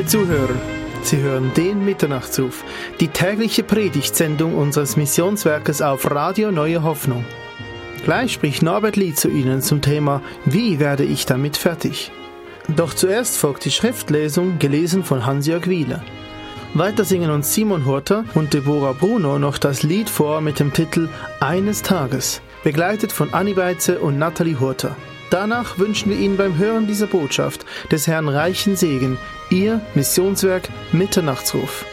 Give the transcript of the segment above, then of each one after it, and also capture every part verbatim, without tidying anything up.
Liebe Zuhörer, Sie hören den Mitternachtsruf, die tägliche Predigtsendung unseres Missionswerkes auf Radio Neue Hoffnung. Gleich spricht Norbert Lied zu Ihnen zum Thema Wie werde ich damit fertig? Doch zuerst folgt die Schriftlesung, gelesen von Hans-Jörg Wieler. Weiter singen uns Simon Hurter und Deborah Bruno noch das Lied vor mit dem Titel Eines Tages, begleitet von Anni Beitze und Nathalie Hurter. Danach wünschen wir Ihnen beim Hören dieser Botschaft des Herrn reichen Segen, Ihr Missionswerk Mitternachtsruf.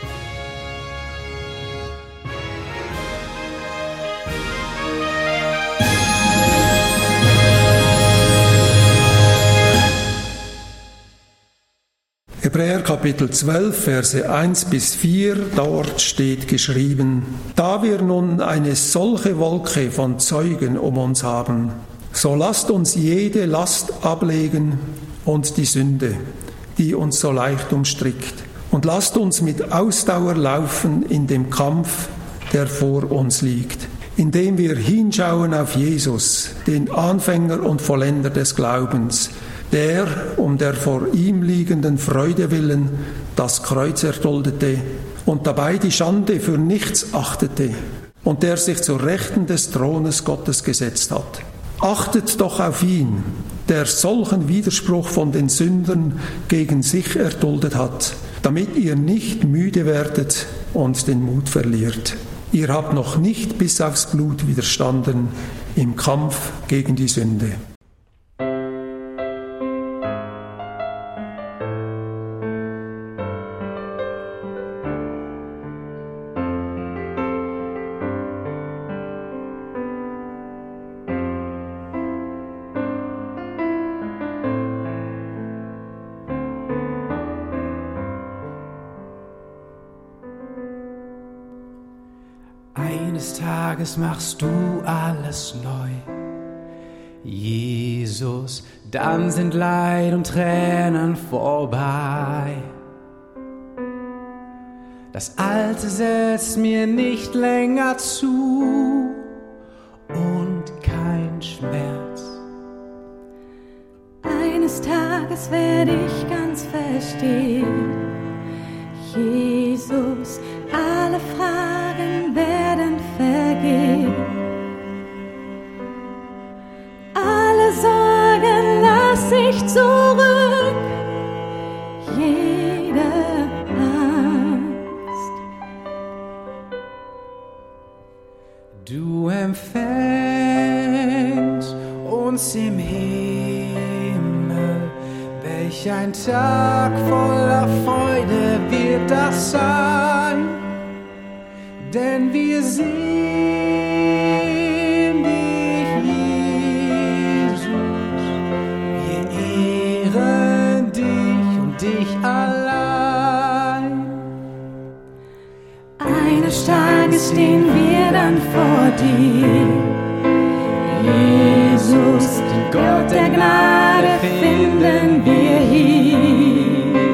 Hebräer Kapitel zwölf, Verse eins bis vier, dort steht geschrieben: Da wir nun eine solche Wolke von Zeugen um uns haben, so lasst uns jede Last ablegen und die Sünde, die uns so leicht umstrickt, und lasst uns mit Ausdauer laufen in dem Kampf, der vor uns liegt, indem wir hinschauen auf Jesus, den Anfänger und Vollender des Glaubens, der um der vor ihm liegenden Freude willen das Kreuz erduldete und dabei die Schande für nichts achtete und der sich zur Rechten des Thrones Gottes gesetzt hat. Achtet doch auf ihn, der solchen Widerspruch von den Sündern gegen sich erduldet hat, damit ihr nicht müde werdet und den Mut verliert. Ihr habt noch nicht bis aufs Blut widerstanden im Kampf gegen die Sünde. Eines Tages machst du alles neu, Jesus, dann sind Leid und Tränen vorbei. Das Alte setzt mir nicht länger zu und kein Schmerz. Eines Tages werde ich ganz verstehen, Jesus, alle Fragen werden vergehen. Alle Sorgen lass ich zurück, jede Angst. Du empfängst uns im Himmel, welch ein Tag voller Freude wird das sein, denn wir sehen dich, Jesus, wir ehren dich und dich allein. Eines Tages stehen wir dann vor dir, Jesus, den Gott der Gnade finden wir hier.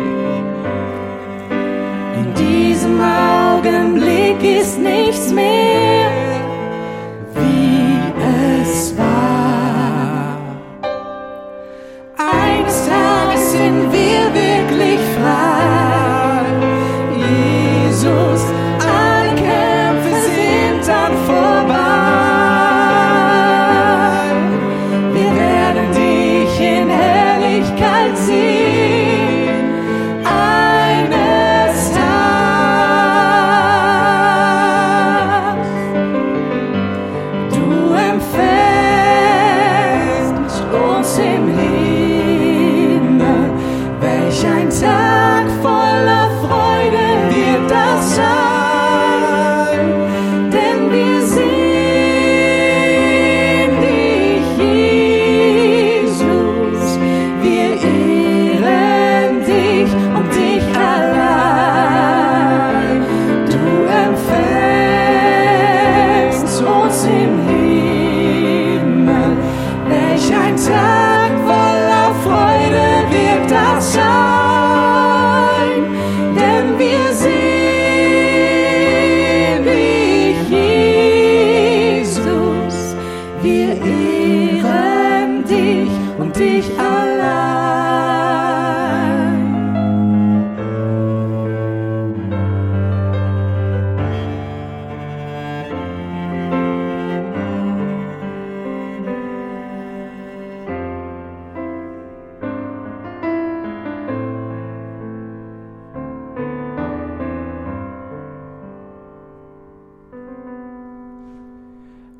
In diesem Augenblick ist nichts mehr, wie es war. Eines Tages sind wir wirklich frei, Jesus, alle Kämpfe sind dann vorbei. Wir werden dich in Herrlichkeit sehen, eines Tages.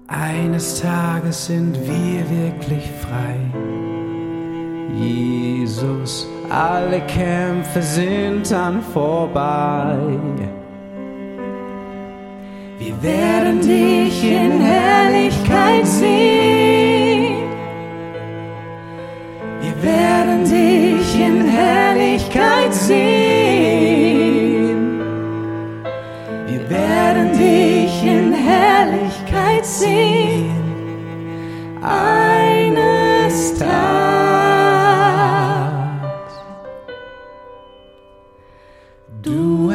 Eines Tages sind wir wirklich frei. Jesus, alle Kämpfe sind dann vorbei. Wir werden dich in Herrlichkeit sehen. Wir werden dich in Herrlichkeit sehen. Wir werden dich in Herrlichkeit sehen. Eines Tages. Du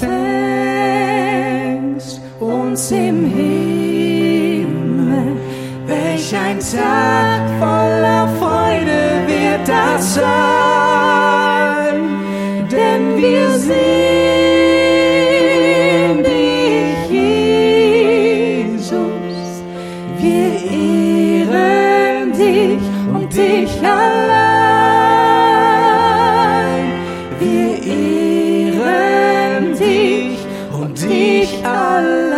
empfängst uns im Himmel. Welch ein Tag voller Freude wird das sein, denn wir sehen dich, Jesus, wir ehren dich und dich allein, wir ehren dich und dich allein.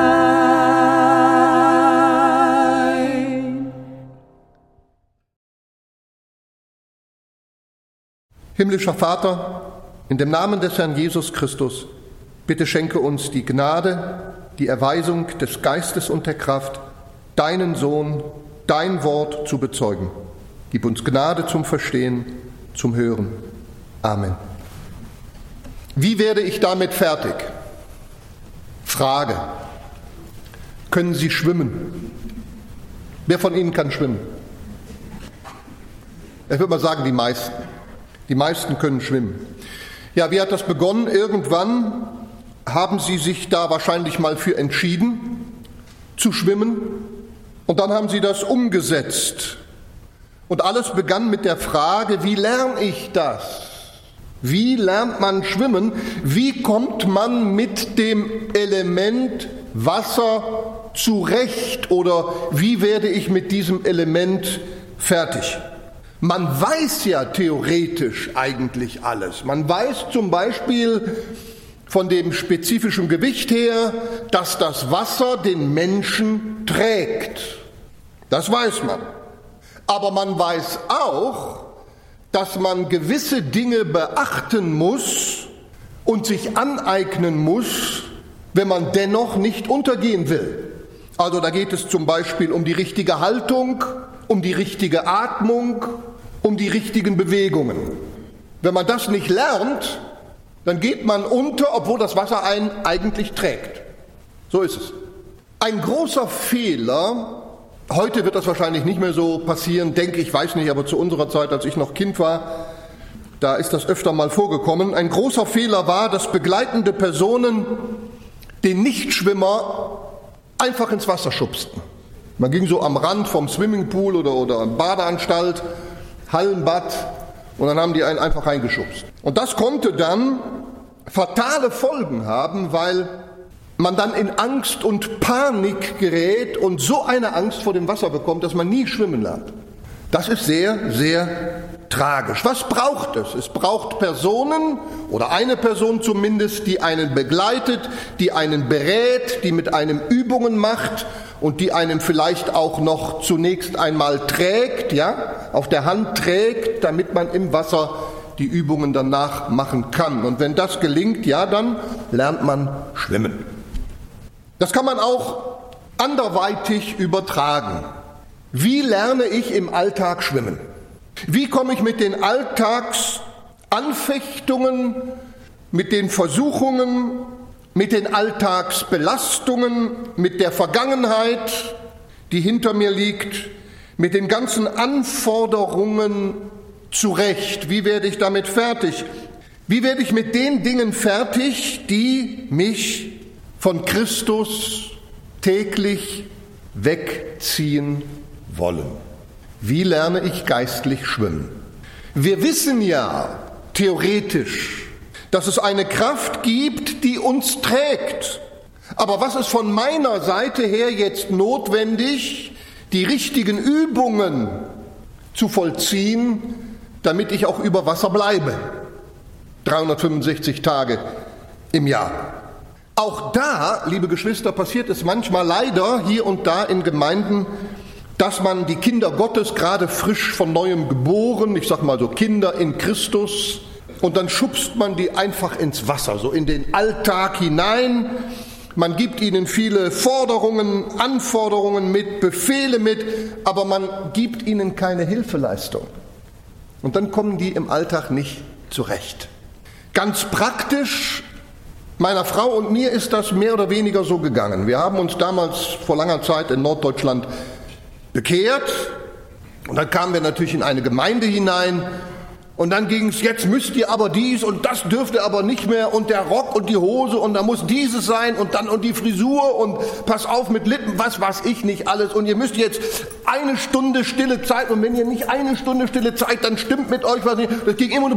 Himmlischer Vater, in dem Namen des Herrn Jesus Christus, bitte schenke uns die Gnade, die Erweisung des Geistes und der Kraft, deinen Sohn, dein Wort zu bezeugen. Gib uns Gnade zum Verstehen, zum Hören. Amen. Wie werde ich damit fertig? Frage. Können Sie schwimmen? Wer von Ihnen kann schwimmen? Ich würde mal sagen, die meisten. Die meisten können schwimmen. Ja, wie hat das begonnen? Irgendwann haben Sie sich da wahrscheinlich mal für entschieden, zu schwimmen. Und dann haben Sie das umgesetzt. Und alles begann mit der Frage, wie lerne ich das? Wie lernt man schwimmen? Wie kommt man mit dem Element Wasser zurecht? Oder wie werde ich mit diesem Element fertig? Man weiß ja theoretisch eigentlich alles. Man weiß zum Beispiel von dem spezifischen Gewicht her, dass das Wasser den Menschen trägt. Das weiß man. Aber man weiß auch, dass man gewisse Dinge beachten muss und sich aneignen muss, wenn man dennoch nicht untergehen will. Also da geht es zum Beispiel um die richtige Haltung, um die richtige Atmung, um die richtigen Bewegungen. Wenn man das nicht lernt, dann geht man unter, obwohl das Wasser einen eigentlich trägt. So ist es. Ein großer Fehler, heute wird das wahrscheinlich nicht mehr so passieren, denke ich, weiß nicht, aber zu unserer Zeit, als ich noch Kind war, da ist das öfter mal vorgekommen. Ein großer Fehler war, dass begleitende Personen den Nichtschwimmer einfach ins Wasser schubsten. Man ging so am Rand vom Swimmingpool oder, oder Badeanstalt, Hallenbad, und dann haben die einen einfach reingeschubst. Und das konnte dann fatale Folgen haben, weil man dann in Angst und Panik gerät und so eine Angst vor dem Wasser bekommt, dass man nie schwimmen lernt. Das ist sehr, sehr tragisch. Was braucht es? Es braucht Personen oder eine Person zumindest, die einen begleitet, die einen berät, die mit einem Übungen macht und die einem vielleicht auch noch zunächst einmal trägt, ja, auf der Hand trägt, damit man im Wasser die Übungen danach machen kann. Und wenn das gelingt, ja, dann lernt man schwimmen. Das kann man auch anderweitig übertragen. Wie lerne ich im Alltag schwimmen? Wie komme ich mit den Alltagsanfechtungen, mit den Versuchungen, mit den Alltagsbelastungen, mit der Vergangenheit, die hinter mir liegt, mit den ganzen Anforderungen zurecht? Wie werde ich damit fertig? Wie werde ich mit den Dingen fertig, die mich von Christus täglich wegziehen wollen? Wie lerne ich geistlich schwimmen? Wir wissen ja theoretisch, dass es eine Kraft gibt, die uns trägt. Aber was ist von meiner Seite her jetzt notwendig, die richtigen Übungen zu vollziehen, damit ich auch über Wasser bleibe? dreihundertfünfundsechzig Tage im Jahr. Auch da, liebe Geschwister, passiert es manchmal leider hier und da in Gemeinden, dass man die Kinder Gottes, gerade frisch von Neuem geboren, ich sag mal so Kinder in Christus, und dann schubst man die einfach ins Wasser, so in den Alltag hinein. Man gibt ihnen viele Forderungen, Anforderungen mit, Befehle mit, aber man gibt ihnen keine Hilfeleistung. Und dann kommen die im Alltag nicht zurecht. Ganz praktisch, meiner Frau und mir ist das mehr oder weniger so gegangen. Wir haben uns damals vor langer Zeit in Norddeutschland bekehrt und dann kamen wir natürlich in eine Gemeinde hinein. Und dann ging es, jetzt müsst ihr aber dies und das dürft ihr aber nicht mehr und der Rock und die Hose und da muss dieses sein und dann und die Frisur und pass auf mit Lippen, was weiß ich nicht alles und ihr müsst jetzt eine Stunde stille Zeit und wenn ihr nicht eine Stunde stille Zeit, dann stimmt mit euch was nicht. Das ging immer nur,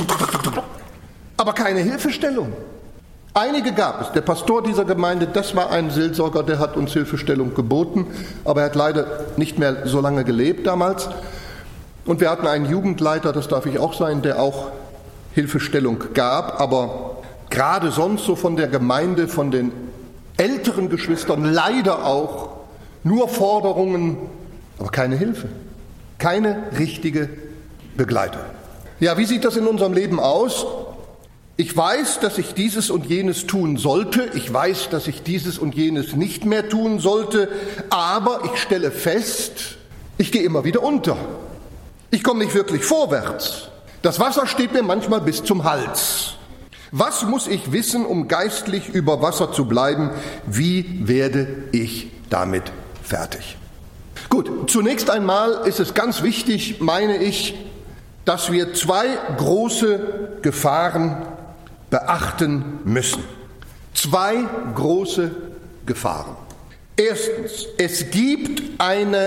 aber keine Hilfestellung. Einige gab es. Der Pastor dieser Gemeinde, das war ein Seelsorger, der hat uns Hilfestellung geboten, aber er hat leider nicht mehr so lange gelebt damals. Und wir hatten einen Jugendleiter, das darf ich auch sein, der auch Hilfestellung gab, aber gerade sonst so von der Gemeinde, von den älteren Geschwistern leider auch nur Forderungen, aber keine Hilfe, keine richtige Begleitung. Ja, wie sieht das in unserem Leben aus? Ich weiß, dass ich dieses und jenes tun sollte, ich weiß, dass ich dieses und jenes nicht mehr tun sollte, aber ich stelle fest, ich gehe immer wieder unter. Ich komme nicht wirklich vorwärts. Das Wasser steht mir manchmal bis zum Hals. Was muss ich wissen, um geistlich über Wasser zu bleiben? Wie werde ich damit fertig? Gut, zunächst einmal ist es ganz wichtig, meine ich, dass wir zwei große Gefahren beachten müssen. Zwei große Gefahren. Erstens, es gibt eine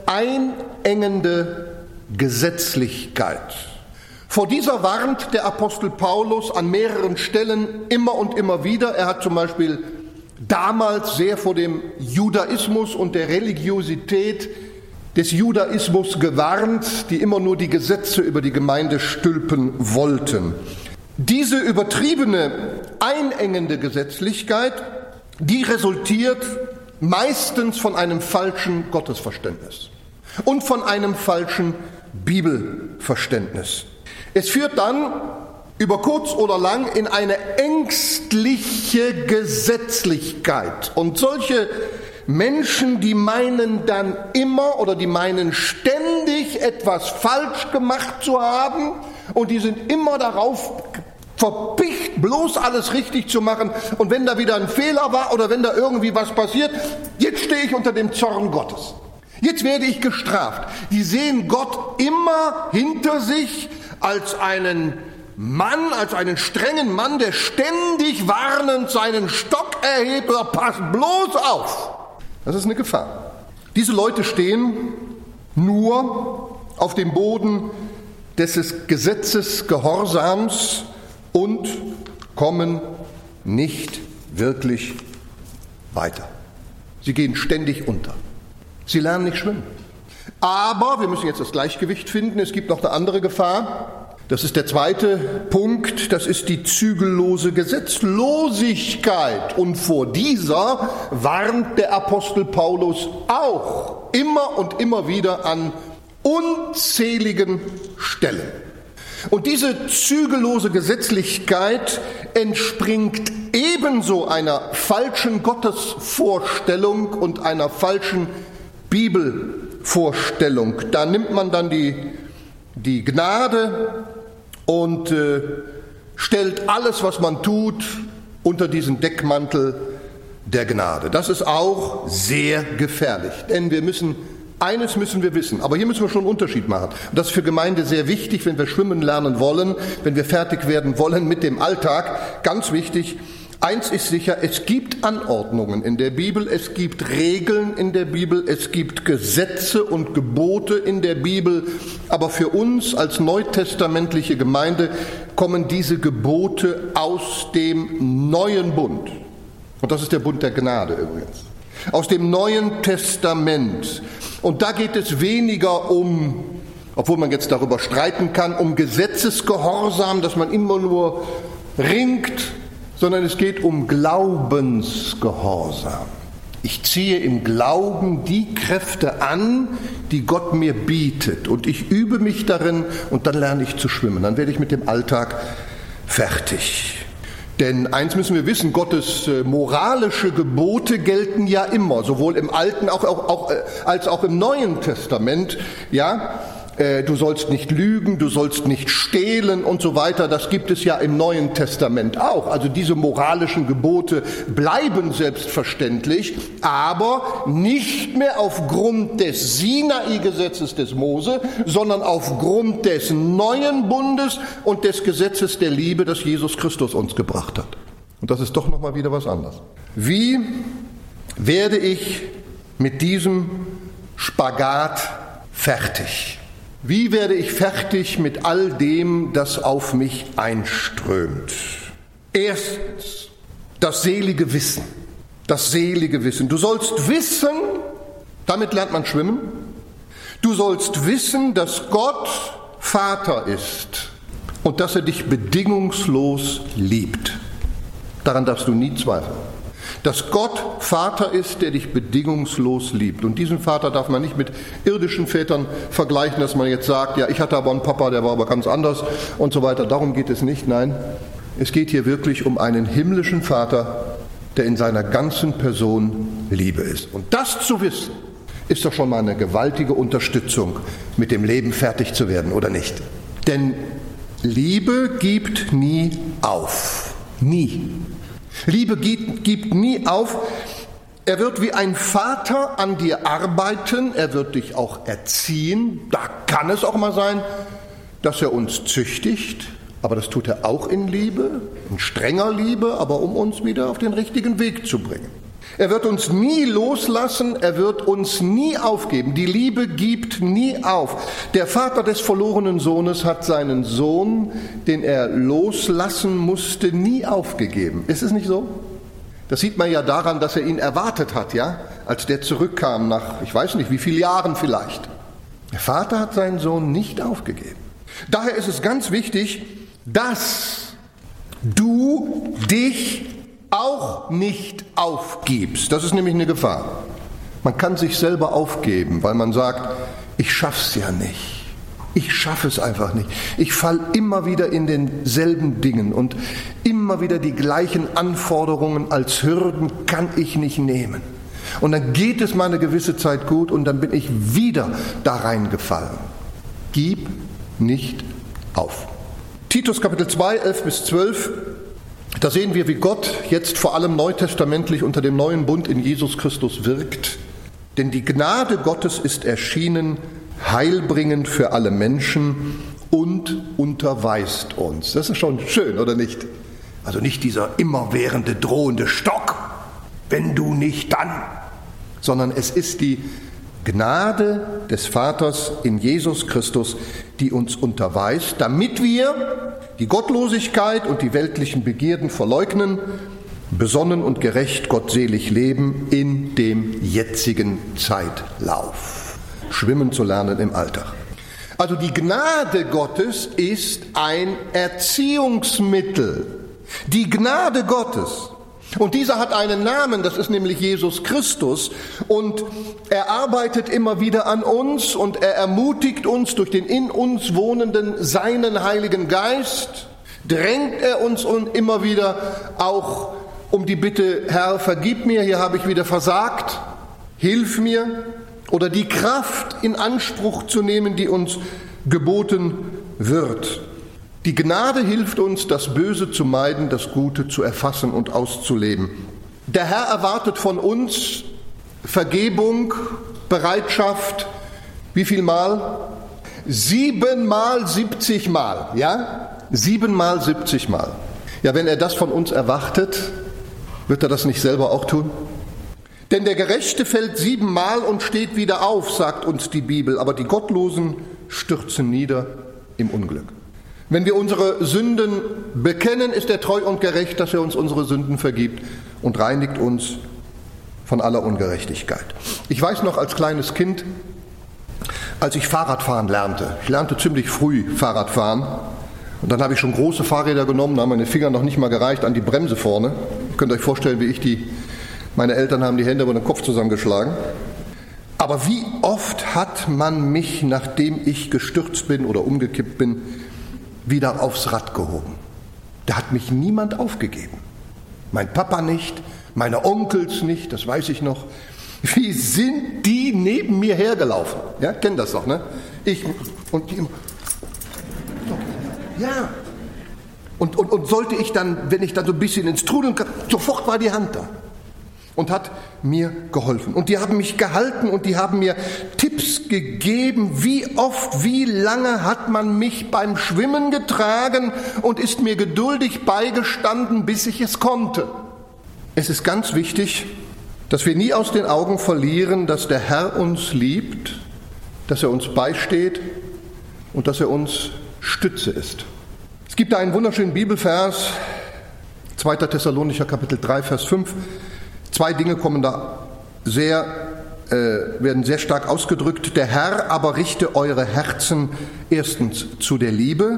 einengende Gesetzlichkeit. Vor dieser warnt der Apostel Paulus an mehreren Stellen immer und immer wieder. Er hat zum Beispiel damals sehr vor dem Judaismus und der Religiosität des Judaismus gewarnt, die immer nur die Gesetze über die Gemeinde stülpen wollten. Diese übertriebene, einengende Gesetzlichkeit, die resultiert meistens von einem falschen Gottesverständnis und von einem falschen Bibelverständnis. Es führt dann über kurz oder lang in eine ängstliche Gesetzlichkeit. Und solche Menschen, die meinen dann immer oder die meinen ständig etwas falsch gemacht zu haben und die sind immer darauf verpicht, bloß alles richtig zu machen. Und wenn da wieder ein Fehler war oder wenn da irgendwie was passiert, jetzt stehe ich unter dem Zorn Gottes. Jetzt werde ich gestraft. Die sehen Gott immer hinter sich als einen Mann, als einen strengen Mann, der ständig warnend seinen Stock erhebt oder passt bloß auf. Das ist eine Gefahr. Diese Leute stehen nur auf dem Boden des Gesetzes Gehorsams und kommen nicht wirklich weiter. Sie gehen ständig unter. Sie lernen nicht schwimmen. Aber wir müssen jetzt das Gleichgewicht finden. Es gibt noch eine andere Gefahr. Das ist der zweite Punkt. Das ist die zügellose Gesetzlosigkeit. Und vor dieser warnt der Apostel Paulus auch immer und immer wieder an unzähligen Stellen. Und diese zügellose Gesetzlichkeit entspringt ebenso einer falschen Gottesvorstellung und einer falschen Bibelvorstellung. Da nimmt man dann die, die Gnade und äh, stellt alles, was man tut, unter diesen Deckmantel der Gnade. Das ist auch sehr gefährlich, denn wir müssen, eines müssen wir wissen, aber hier müssen wir schon einen Unterschied machen. Und das ist für Gemeinde sehr wichtig, wenn wir schwimmen lernen wollen, wenn wir fertig werden wollen mit dem Alltag, ganz wichtig. Eins ist sicher, es gibt Anordnungen in der Bibel, es gibt Regeln in der Bibel, es gibt Gesetze und Gebote in der Bibel, aber für uns als neutestamentliche Gemeinde kommen diese Gebote aus dem neuen Bund. Und das ist der Bund der Gnade übrigens. Aus dem Neuen Testament. Und da geht es weniger um, obwohl man jetzt darüber streiten kann, um Gesetzesgehorsam, dass man immer nur ringt, sondern es geht um Glaubensgehorsam. Ich ziehe im Glauben die Kräfte an, die Gott mir bietet. Und ich übe mich darin und dann lerne ich zu schwimmen. Dann werde ich mit dem Alltag fertig. Denn eins müssen wir wissen, Gottes äh, moralische Gebote gelten ja immer, sowohl im Alten auch, auch, auch, äh, als auch im Neuen Testament. Ja, äh, du sollst nicht lügen, du sollst nicht stehlen und so weiter. Das gibt es ja im Neuen Testament auch. Also diese moralischen Gebote bleiben selbstverständlich, aber nicht mehr aufgrund des Sinai-Gesetzes des Mose, sondern aufgrund des neuen Bundes und des Gesetzes der Liebe, das Jesus Christus uns gebracht hat. Und das ist doch nochmal wieder was anderes. Wie werde ich mit diesem Spagat fertig? Wie werde ich fertig mit all dem, das auf mich einströmt? Erstens, das selige Wissen. Das selige Wissen. Du sollst wissen, damit lernt man schwimmen, du sollst wissen, dass Gott Vater ist und dass er dich bedingungslos liebt. Daran darfst du nie zweifeln. Dass Gott Vater ist, der dich bedingungslos liebt. Und diesen Vater darf man nicht mit irdischen Vätern vergleichen, dass man jetzt sagt, ja, ich hatte aber einen Papa, der war aber ganz anders und so weiter. Darum geht es nicht, nein. Es geht hier wirklich um einen himmlischen Vater, der in seiner ganzen Person Liebe ist. Und das zu wissen, ist doch schon mal eine gewaltige Unterstützung, mit dem Leben fertig zu werden, oder nicht? Denn Liebe gibt nie auf. Nie. Liebe gibt, gibt nie auf. Er wird wie ein Vater an dir arbeiten. Er wird dich auch erziehen. Da kann es auch mal sein, dass er uns züchtigt. Aber das tut er auch in Liebe, in strenger Liebe, aber um uns wieder auf den richtigen Weg zu bringen. Er wird uns nie loslassen, er wird uns nie aufgeben. Die Liebe gibt nie auf. Der Vater des verlorenen Sohnes hat seinen Sohn, den er loslassen musste, nie aufgegeben. Ist es nicht so? Das sieht man ja daran, dass er ihn erwartet hat, ja, als der zurückkam nach, ich weiß nicht, wie viele Jahren vielleicht. Der Vater hat seinen Sohn nicht aufgegeben. Daher ist es ganz wichtig, dass du dich auch nicht aufgibst. Das ist nämlich eine Gefahr. Man kann sich selber aufgeben, weil man sagt, ich schaff's ja nicht. Ich schaffe es einfach nicht. Ich falle immer wieder in denselben Dingen und immer wieder die gleichen Anforderungen als Hürden kann ich nicht nehmen. Und dann geht es mal eine gewisse Zeit gut und dann bin ich wieder da reingefallen. Gib nicht auf. Titus Kapitel zwei, elf bis zwölf. Da sehen wir, wie Gott jetzt vor allem neutestamentlich unter dem neuen Bund in Jesus Christus wirkt. Denn die Gnade Gottes ist erschienen, heilbringend für alle Menschen und unterweist uns. Das ist schon schön, oder nicht? Also nicht dieser immerwährende drohende Stock, wenn du nicht dann, sondern es ist die Gnade des Vaters in Jesus Christus, die uns unterweist, damit wir die Gottlosigkeit und die weltlichen Begierden verleugnen, besonnen und gerecht gottselig leben in dem jetzigen Zeitlauf. Schwimmen zu lernen im Alltag. Also die Gnade Gottes ist ein Erziehungsmittel. Die Gnade Gottes. Und dieser hat einen Namen, das ist nämlich Jesus Christus. Und er arbeitet immer wieder an uns und er ermutigt uns durch den in uns wohnenden seinen Heiligen Geist, drängt er uns immer wieder auch um die Bitte, Herr, vergib mir, hier habe ich wieder versagt, hilf mir, oder die Kraft in Anspruch zu nehmen, die uns geboten wird. Die Gnade hilft uns, das Böse zu meiden, das Gute zu erfassen und auszuleben. Der Herr erwartet von uns Vergebung, Bereitschaft, wie viel Mal? Siebenmal, siebzig Mal, ja? Siebenmal, siebzig Mal. Ja, wenn er das von uns erwartet, wird er das nicht selber auch tun? Denn der Gerechte fällt siebenmal und steht wieder auf, sagt uns die Bibel, aber die Gottlosen stürzen nieder im Unglück. Wenn wir unsere Sünden bekennen, ist er treu und gerecht, dass er uns unsere Sünden vergibt und reinigt uns von aller Ungerechtigkeit. Ich weiß noch als kleines Kind, als ich Fahrradfahren lernte, ich lernte ziemlich früh Fahrradfahren Und dann habe ich schon große Fahrräder genommen, da haben meine Finger noch nicht mal gereicht an die Bremse vorne. Ihr könnt euch vorstellen, wie ich die, meine Eltern haben die Hände über den Kopf zusammengeschlagen. Aber wie oft hat man mich, nachdem ich gestürzt bin oder umgekippt bin, wieder aufs Rad gehoben? Da hat mich niemand aufgegeben. Mein Papa nicht, meine Onkels nicht, das weiß ich noch. Wie sind die neben mir hergelaufen? Ja, kennt das doch, ne? Ich und die. Ja. Und, und, und sollte ich dann, wenn ich dann so ein bisschen ins Trudeln kam, sofort war die Hand da und hat mir geholfen. Und die haben mich gehalten und die haben mir Tipps gegeben, wie oft, wie lange hat man mich beim Schwimmen getragen und ist mir geduldig beigestanden, bis ich es konnte. Es ist ganz wichtig, dass wir nie aus den Augen verlieren, dass der Herr uns liebt, dass er uns beisteht und dass er uns Stütze ist. Es gibt da einen wunderschönen Bibelvers, zweiter Thessalonicher Kapitel drei, Vers fünf. Zwei Dinge kommen da sehr, äh, werden sehr stark ausgedrückt. Der Herr aber richte eure Herzen erstens zu der Liebe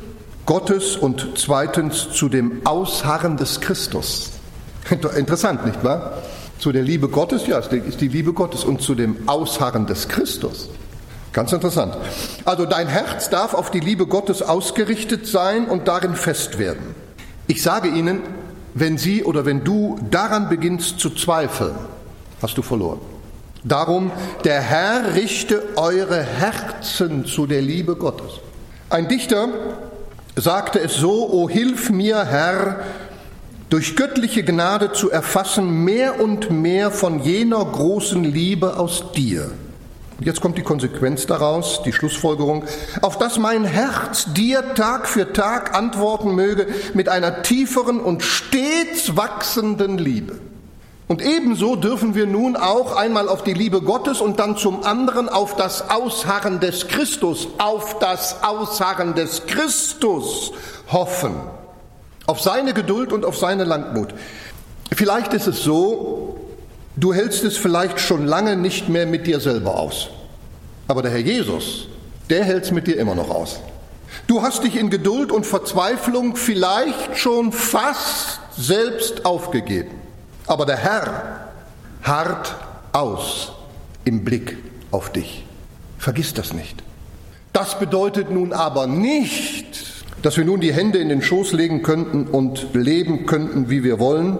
Gottes und zweitens zu dem Ausharren des Christus. Interessant, nicht wahr? Zu der Liebe Gottes, ja, ist die Liebe Gottes und zu dem Ausharren des Christus. Ganz interessant. Also dein Herz darf auf die Liebe Gottes ausgerichtet sein und darin fest werden. Ich sage Ihnen, wenn Sie oder wenn du daran beginnst zu zweifeln, hast du verloren. Darum, der Herr richte eure Herzen zu der Liebe Gottes. Ein Dichter sagte es so: O hilf mir, Herr, durch göttliche Gnade zu erfassen, mehr und mehr von jener großen Liebe aus dir. Jetzt kommt die Konsequenz daraus, die Schlussfolgerung, auf dass mein Herz dir Tag für Tag antworten möge mit einer tieferen und stets wachsenden Liebe. Und ebenso dürfen wir nun auch einmal auf die Liebe Gottes und dann zum anderen auf das Ausharren des Christus, auf das Ausharren des Christus hoffen. Auf seine Geduld und auf seine Langmut. Vielleicht ist es so, du hältst es vielleicht schon lange nicht mehr mit dir selber aus. Aber der Herr Jesus, der hält es mit dir immer noch aus. Du hast dich in Geduld und Verzweiflung vielleicht schon fast selbst aufgegeben. Aber der Herr harrt aus im Blick auf dich. Vergiss das nicht. Das bedeutet nun aber nicht, dass wir nun die Hände in den Schoß legen könnten und leben könnten, wie wir wollen.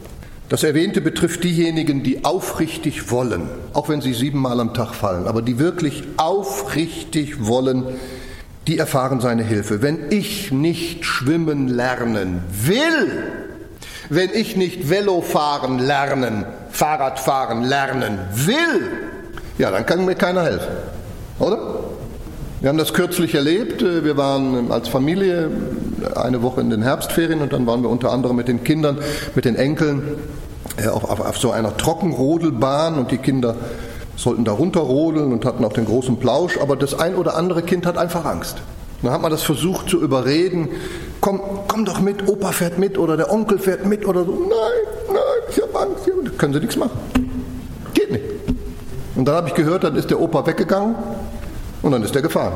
Das Erwähnte betrifft diejenigen, die aufrichtig wollen, auch wenn sie siebenmal am Tag fallen, aber die wirklich aufrichtig wollen, die erfahren seine Hilfe. Wenn ich nicht schwimmen lernen will, wenn ich nicht Velo fahren lernen, Fahrradfahren lernen will, ja, dann kann mir keiner helfen, oder? Wir haben das kürzlich erlebt. Wir waren als Familie eine Woche in den Herbstferien und dann waren wir unter anderem mit den Kindern, mit den Enkeln auf, auf, auf so einer Trockenrodelbahn und die Kinder sollten da runterrodeln und hatten auch den großen Plausch, aber das ein oder andere Kind hat einfach Angst. Dann hat man das versucht zu überreden, komm, komm doch mit, Opa fährt mit oder der Onkel fährt mit oder so. Nein, nein, ich habe Angst. Da können sie nichts machen. Geht nicht. Und dann habe ich gehört, dann ist der Opa weggegangen. Und dann ist er gefahren.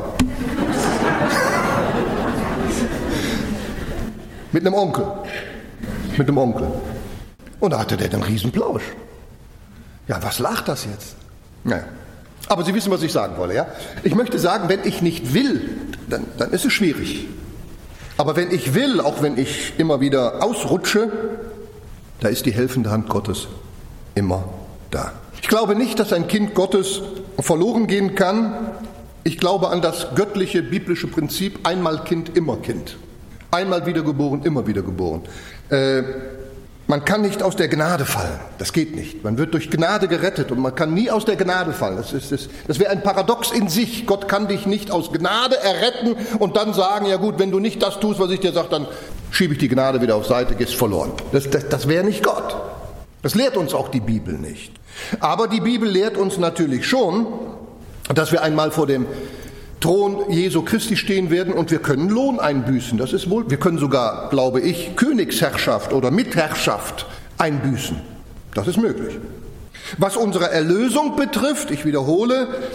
Mit einem Onkel. Mit einem Onkel. Und da hatte der den Riesenplausch. Ja, was lacht das jetzt? Naja. Aber Sie wissen, was ich sagen wolle, ja? Ich möchte sagen, wenn ich nicht will, dann, dann ist es schwierig. Aber wenn ich will, auch wenn ich immer wieder ausrutsche, da ist die helfende Hand Gottes immer da. Ich glaube nicht, dass ein Kind Gottes verloren gehen kann. Ich glaube an das göttliche, biblische Prinzip, einmal Kind, immer Kind. Einmal wiedergeboren, immer wiedergeboren. Äh, man kann nicht aus der Gnade fallen, das geht nicht. Man wird durch Gnade gerettet und man kann nie aus der Gnade fallen. Das, ist, das, das wäre ein Paradox in sich. Gott kann dich nicht aus Gnade erretten und dann sagen, ja gut, wenn du nicht das tust, was ich dir sage, dann schiebe ich die Gnade wieder auf Seite, gehst verloren. Das, das, das wäre nicht Gott. Das lehrt uns auch die Bibel nicht. Aber die Bibel lehrt uns natürlich schon, dass wir einmal vor dem Thron Jesu Christi stehen werden und wir können Lohn einbüßen. Das ist wohl, wir können sogar, glaube ich, Königsherrschaft oder Mitherrschaft einbüßen. Das ist möglich. Was unsere Erlösung betrifft, ich wiederhole,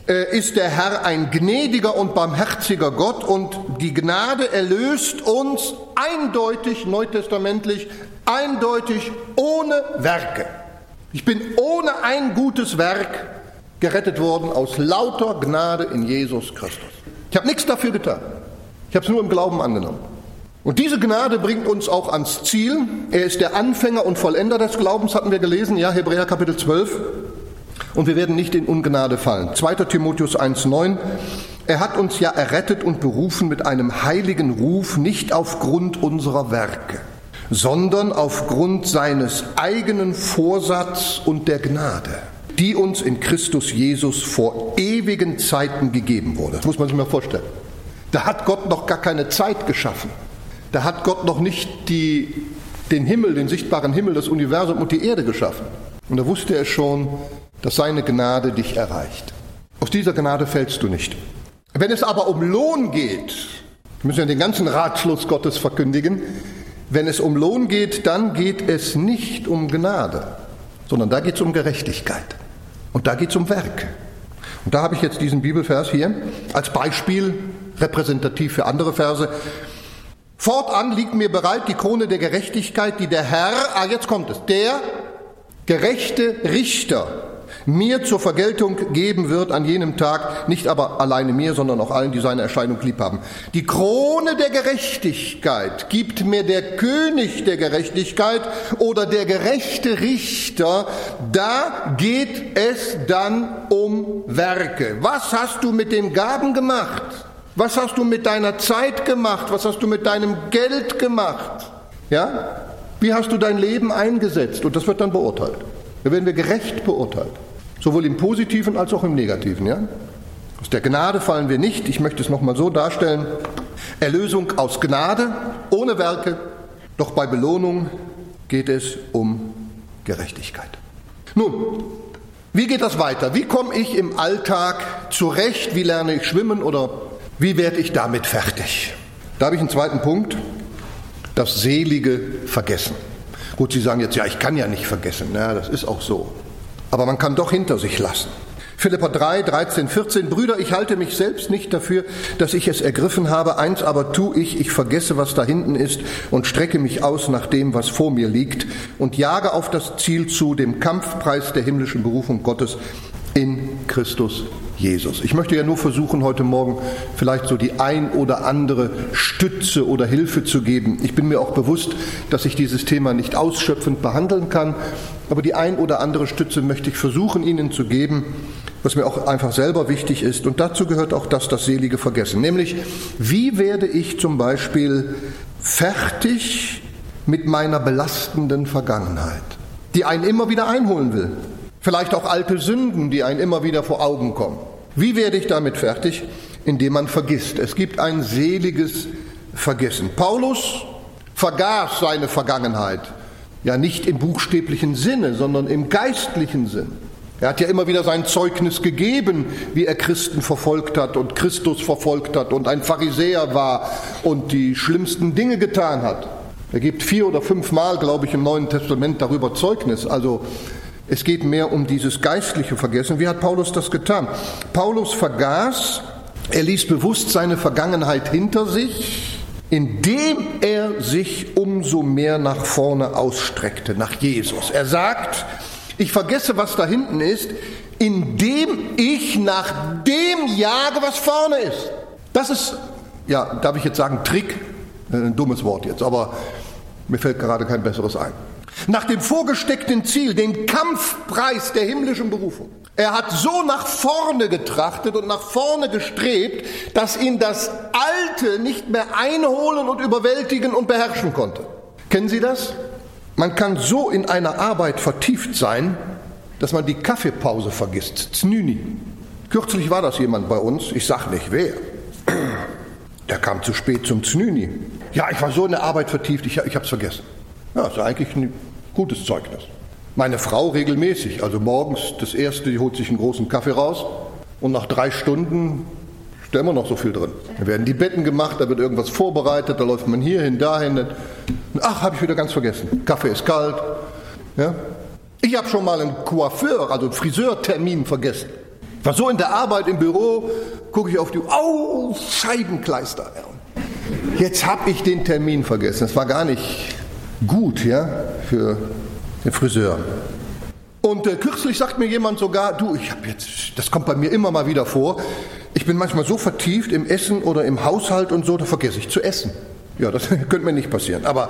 ist der Herr ein gnädiger und barmherziger Gott und die Gnade erlöst uns eindeutig, neutestamentlich, eindeutig ohne Werke. Ich bin ohne ein gutes Werk gerettet worden aus lauter Gnade in Jesus Christus. Ich habe nichts dafür getan. Ich habe es nur im Glauben angenommen. Und diese Gnade bringt uns auch ans Ziel. Er ist der Anfänger und Vollender des Glaubens, hatten wir gelesen, ja, Hebräer Kapitel zwölf. Und wir werden nicht in Ungnade fallen. zweiter Timotheus eins neun. Er hat uns ja errettet und berufen mit einem heiligen Ruf, nicht aufgrund unserer Werke, sondern aufgrund seines eigenen Vorsatzes und der Gnade, die uns in Christus Jesus vor ewigen Zeiten gegeben wurde. Das muss man sich mal vorstellen. Da hat Gott noch gar keine Zeit geschaffen. Da hat Gott noch nicht die, den Himmel, den sichtbaren Himmel, das Universum und die Erde geschaffen. Und da wusste er schon, dass seine Gnade dich erreicht. Aus dieser Gnade fällst du nicht. Wenn es aber um Lohn geht, wir müssen ja den ganzen Ratschluss Gottes verkündigen, wenn es um Lohn geht, dann geht es nicht um Gnade, sondern da geht es um Gerechtigkeit. Und da geht es um Werke. Und da habe ich jetzt diesen Bibelvers hier als Beispiel, repräsentativ für andere Verse. Fortan liegt mir bereit die Krone der Gerechtigkeit, die der Herr, ah jetzt kommt es, der gerechte Richter mir zur Vergeltung geben wird an jenem Tag, nicht aber alleine mir, sondern auch allen, die seine Erscheinung lieb haben. Die Krone der Gerechtigkeit gibt mir der König der Gerechtigkeit oder der gerechte Richter. Da geht es dann um Werke. Was hast du mit den Gaben gemacht? Was hast du mit deiner Zeit gemacht? Was hast du mit deinem Geld gemacht? Ja? Wie hast du dein Leben eingesetzt? Und das wird dann beurteilt. Da werden wir gerecht beurteilt. Sowohl im Positiven als auch im Negativen. Ja? Aus der Gnade fallen wir nicht. Ich möchte es nochmal so darstellen. Erlösung aus Gnade, ohne Werke. Doch bei Belohnung geht es um Gerechtigkeit. Nun, wie geht das weiter? Wie komme ich im Alltag zurecht? Wie lerne ich schwimmen oder wie werde ich damit fertig? Da habe ich einen zweiten Punkt. Das selige Vergessen. Gut, Sie sagen jetzt, ja, ich kann ja nicht vergessen. Ja, das ist auch so. Aber man kann doch hinter sich lassen. Philipper drei, dreizehn, vierzehn. Brüder, ich halte mich selbst nicht dafür, dass ich es ergriffen habe. Eins aber tu ich, ich vergesse, was da hinten ist und strecke mich aus nach dem, was vor mir liegt und jage auf das Ziel zu, dem Kampfpreis der himmlischen Berufung Gottes in Christus Jesus. Ich möchte ja nur versuchen, heute Morgen vielleicht so die ein oder andere Stütze oder Hilfe zu geben. Ich bin mir auch bewusst, dass ich dieses Thema nicht ausschöpfend behandeln kann, aber die ein oder andere Stütze möchte ich versuchen, Ihnen zu geben, was mir auch einfach selber wichtig ist. Und dazu gehört auch das, das selige Vergessen. Nämlich, wie werde ich zum Beispiel fertig mit meiner belastenden Vergangenheit, die einen immer wieder einholen will? Vielleicht auch alte Sünden, die einem immer wieder vor Augen kommen. Wie werde ich damit fertig? Indem man vergisst. Es gibt ein seliges Vergessen. Paulus vergaß seine Vergangenheit. Ja, nicht im buchstäblichen Sinne, sondern im geistlichen Sinn. Er hat ja immer wieder sein Zeugnis gegeben, wie er Christen verfolgt hat und Christus verfolgt hat und ein Pharisäer war und die schlimmsten Dinge getan hat. Er gibt vier oder fünf Mal, glaube ich, im Neuen Testament darüber Zeugnis. Also es geht mehr um dieses geistliche Vergessen. Wie hat Paulus das getan? Paulus vergaß, er ließ bewusst seine Vergangenheit hinter sich, indem er sich umso mehr nach vorne ausstreckte, nach Jesus. Er sagt, ich vergesse, was da hinten ist, indem ich nach dem jage, was vorne ist. Das ist, ja, darf ich jetzt sagen, Trick? Ein dummes Wort jetzt, aber mir fällt gerade kein besseres ein. Nach dem vorgesteckten Ziel, den Kampfpreis der himmlischen Berufung. Er hat so nach vorne getrachtet und nach vorne gestrebt, dass ihn das Alte nicht mehr einholen und überwältigen und beherrschen konnte. Kennen Sie das? Man kann so in einer Arbeit vertieft sein, dass man die Kaffeepause vergisst. Znüni. Kürzlich war das jemand bei uns, ich sag nicht wer. Der kam zu spät zum Znüni. Ja, ich war so in der Arbeit vertieft, ich, ich hab's vergessen. Ja, das ist eigentlich ein gutes Zeugnis. Meine Frau regelmäßig, also morgens das Erste, die holt sich einen großen Kaffee raus und nach drei Stunden ist da immer noch so viel drin. Da werden die Betten gemacht, da wird irgendwas vorbereitet, da läuft man hierhin, dahin. Ach, habe ich wieder ganz vergessen. Kaffee ist kalt. Ja? Ich habe schon mal einen Coiffeur, also einen Friseurtermin vergessen. War so in der Arbeit im Büro, gucke ich auf die Uhr, au, Scheibenkleister. Jetzt habe ich den Termin vergessen. Das war gar nicht gut, ja, für den Friseur. Und äh, kürzlich sagt mir jemand sogar, du, ich habe jetzt, das kommt bei mir immer mal wieder vor, ich bin manchmal so vertieft im Essen oder im Haushalt und so, da vergesse ich zu essen. Ja, das könnte mir nicht passieren, aber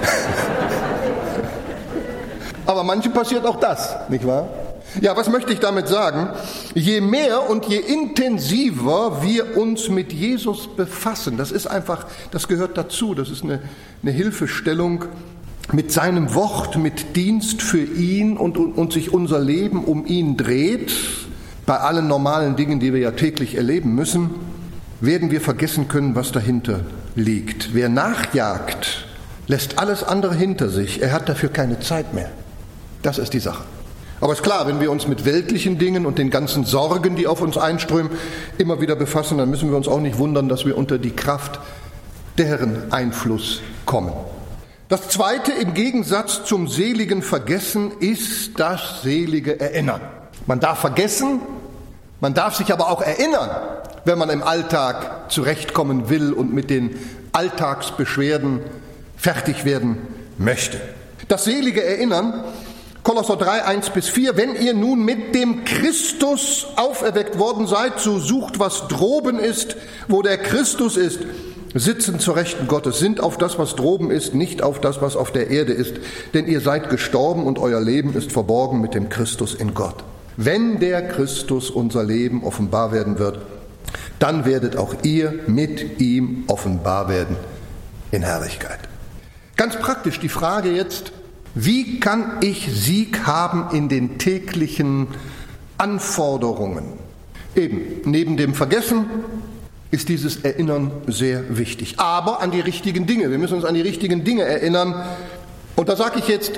aber manchen passiert auch das, nicht wahr? Ja, was möchte ich damit sagen? Je mehr und je intensiver wir uns mit Jesus befassen, das ist einfach, das gehört dazu, das ist eine, eine Hilfestellung, mit seinem Wort, mit Dienst für ihn und, und, und sich unser Leben um ihn dreht, bei allen normalen Dingen, die wir ja täglich erleben müssen, werden wir vergessen können, was dahinter liegt. Wer nachjagt, lässt alles andere hinter sich. Er hat dafür keine Zeit mehr. Das ist die Sache. Aber ist klar, wenn wir uns mit weltlichen Dingen und den ganzen Sorgen, die auf uns einströmen, immer wieder befassen, dann müssen wir uns auch nicht wundern, dass wir unter die Kraft deren Einfluss kommen. Das Zweite im Gegensatz zum seligen Vergessen ist das selige Erinnern. Man darf vergessen, man darf sich aber auch erinnern, wenn man im Alltag zurechtkommen will und mit den Alltagsbeschwerden fertig werden möchte. Das selige Erinnern, Kolosser drei, eins bis vier, wenn ihr nun mit dem Christus auferweckt worden seid, so sucht, was droben ist, wo der Christus ist, sitzen zur Rechten Gottes, sind auf das, was droben ist, nicht auf das, was auf der Erde ist, denn ihr seid gestorben und euer Leben ist verborgen mit dem Christus in Gott. Wenn der Christus unser Leben offenbar werden wird, dann werdet auch ihr mit ihm offenbar werden in Herrlichkeit. Ganz praktisch die Frage jetzt, wie kann ich Sieg haben in den täglichen Anforderungen? Eben, neben dem Vergessen ist dieses Erinnern sehr wichtig. Aber an die richtigen Dinge. Wir müssen uns an die richtigen Dinge erinnern. Und da sage ich jetzt,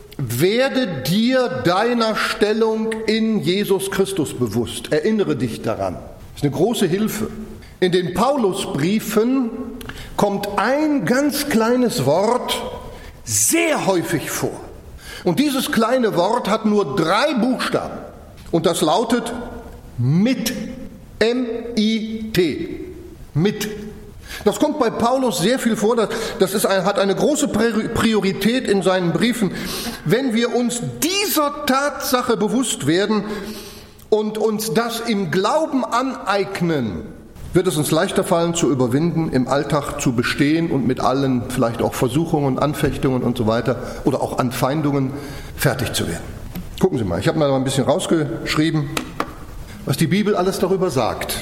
werde dir deiner Stellung in Jesus Christus bewusst. Erinnere dich daran. Das ist eine große Hilfe. In den Paulusbriefen kommt ein ganz kleines Wort sehr häufig vor. Und dieses kleine Wort hat nur drei Buchstaben. Und das lautet mit. M I T. Mit. Das kommt bei Paulus sehr viel vor. Das ist ein, hat eine große Priorität in seinen Briefen. Wenn wir uns dieser Tatsache bewusst werden und uns das im Glauben aneignen, wird es uns leichter fallen zu überwinden, im Alltag zu bestehen und mit allen vielleicht auch Versuchungen, Anfechtungen und so weiter oder auch Anfeindungen fertig zu werden. Gucken Sie mal, ich habe mal ein bisschen rausgeschrieben, was die Bibel alles darüber sagt.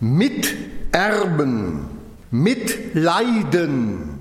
Miterben, mitleiden,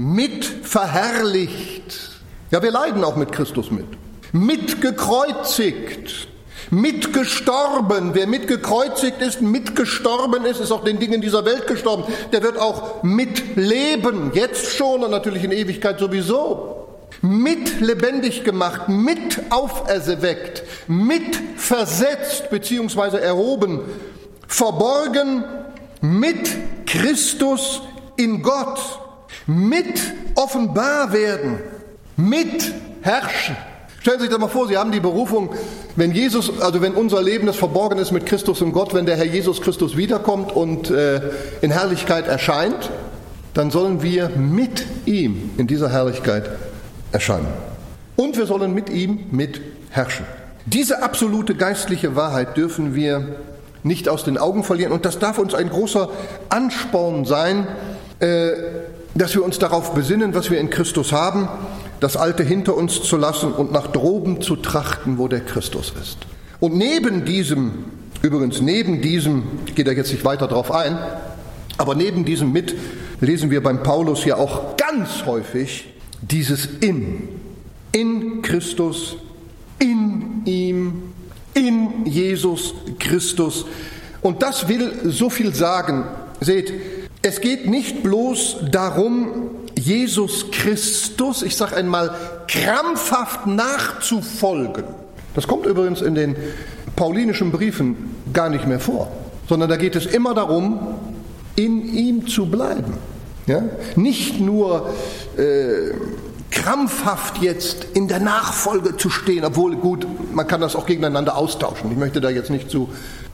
mitverherrlicht. Ja, wir leiden auch mit Christus mit. Mitgekreuzigt, mitgestorben. Wer mitgekreuzigt ist, mitgestorben ist, ist auch den Dingen dieser Welt gestorben. Der wird auch mitleben, jetzt schon und natürlich in Ewigkeit sowieso. Mit lebendig gemacht, mit auferweckt, mit versetzt bzw. erhoben, verborgen mit Christus in Gott, mit offenbar werden, mit herrschen. Stellen Sie sich das mal vor, Sie haben die Berufung, wenn Jesus, also wenn unser Leben, das verborgen ist mit Christus in Gott, wenn der Herr Jesus Christus wiederkommt und äh, in Herrlichkeit erscheint, dann sollen wir mit ihm in dieser Herrlichkeit erscheinen. Und wir sollen mit ihm mit herrschen. Diese absolute geistliche Wahrheit dürfen wir nicht aus den Augen verlieren. Und das darf uns ein großer Ansporn sein, äh, dass wir uns darauf besinnen, was wir in Christus haben, das Alte hinter uns zu lassen und nach droben zu trachten, wo der Christus ist. Und neben diesem, übrigens neben diesem, ich gehe da jetzt nicht weiter drauf ein, aber neben diesem mit lesen wir beim Paulus ja auch ganz häufig dieses in, in Christus, in ihm, in Jesus Christus. Und das will so viel sagen. Seht, es geht nicht bloß darum, Jesus Christus, ich sage einmal, krampfhaft nachzufolgen. Das kommt übrigens in den paulinischen Briefen gar nicht mehr vor, sondern da geht es immer darum, in ihm zu bleiben. Ja? Nicht nur äh, krampfhaft jetzt in der Nachfolge zu stehen, obwohl, gut, man kann das auch gegeneinander austauschen. Ich möchte da jetzt nicht zu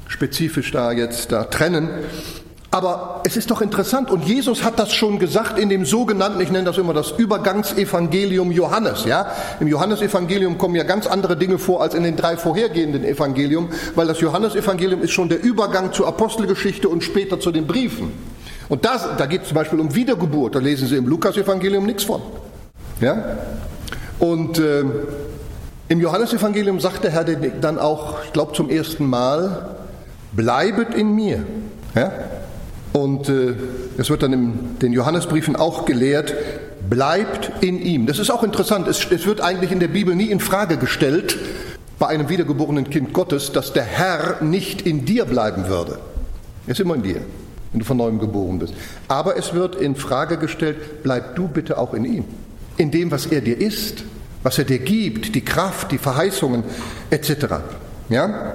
spezifisch da jetzt da trennen. Aber es ist doch interessant, und Jesus hat das schon gesagt in dem sogenannten, ich nenne das immer das Übergangsevangelium Johannes, ja. Im Johannesevangelium kommen ja ganz andere Dinge vor als in den drei vorhergehenden Evangelium, weil das Johannesevangelium ist schon der Übergang zur Apostelgeschichte und später zu den Briefen. Und das, da geht es zum Beispiel um Wiedergeburt, da lesen Sie im Lukasevangelium nichts von, ja. Und äh, im Johannesevangelium sagt der Herr dann auch, ich glaube zum ersten Mal, bleibet in mir, ja. Und äh, es wird dann in den Johannesbriefen auch gelehrt, bleibt in ihm. Das ist auch interessant, es, es wird eigentlich in der Bibel nie in Frage gestellt, bei einem wiedergeborenen Kind Gottes, dass der Herr nicht in dir bleiben würde. Er ist immer in dir, wenn du von neuem geboren bist. Aber es wird in Frage gestellt, bleib du bitte auch in ihm. In dem, was er dir ist, was er dir gibt, die Kraft, die Verheißungen et cetera. Ja?